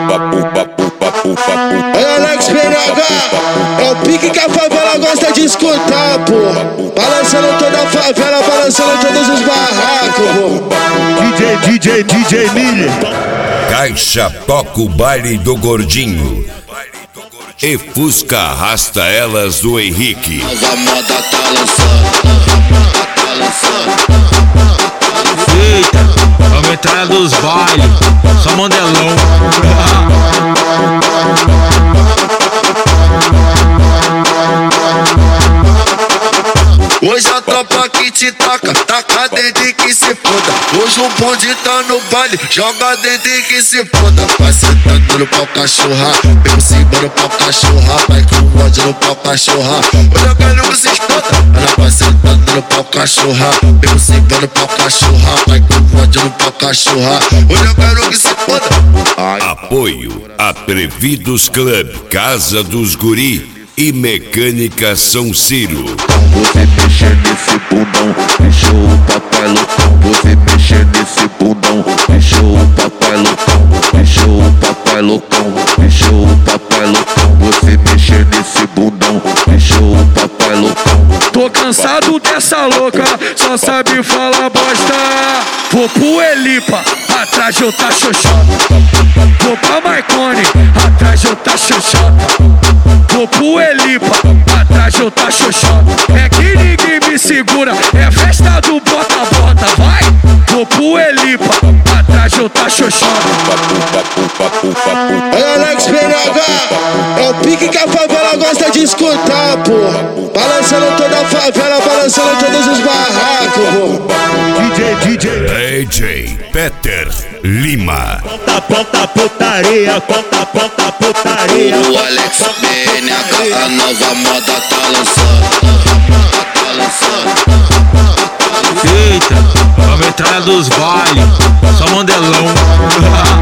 Olha Alex PNH, é o pique que a favela gosta de escutar, pô. Balançando toda a favela, balançando todos os barracos, pô. DJ Miller. Caixa toca o baile do gordinho e Fusca arrasta elas do Henrique. Nova moda tá lançando. Eita, vamos entrar dos bailes, só mandelão. Hoje a tropa que te taca dentro e que se foda. Hoje o bonde tá no baile, joga dentro e que se foda. Vai sentando no pau cachorra, pega o cima no pau cachorra, vai com o ódio no pau cachorra. Hoje eu quero que se escuta. Ela vai sentando no pau cachorra, pega o cima no pau cachorra, vai com o ódio no pau cachorra. Hoje eu quero que se foda. Apoio Atrevidos Club, Casa dos Guri e Mecânica São Ciro. Você mexer nesse bundão, deixou o papai loucão. Você mexer nesse bundão, deixou o papai loucão. Deixou o papai loucão, deixou o papai loucão. Você mexer nesse bundão, deixou o papai loucão. Tô cansado dessa louca, só sabe falar bosta. Vou pro Elipa, atrás eu tá xoxota. Vou pra Marconi, atrás eu tá xoxota. Vou pro Elipa, atrás eu tá xoxota. É que ninguém me segura, é festa do bota-bota, vai! Vou pro Elipa, atrás eu tá xoxota. Olha Alex PNH, é o pique que a favela gosta de escutar, pô. Balançando toda a favela, balançando todos os barracos, pô. DJ Peter Lima. Conta putaria, conta putaria. O Alex PNH, a nova moda tá lançando. Eita, vamos entrar dos bailes, só mandelão.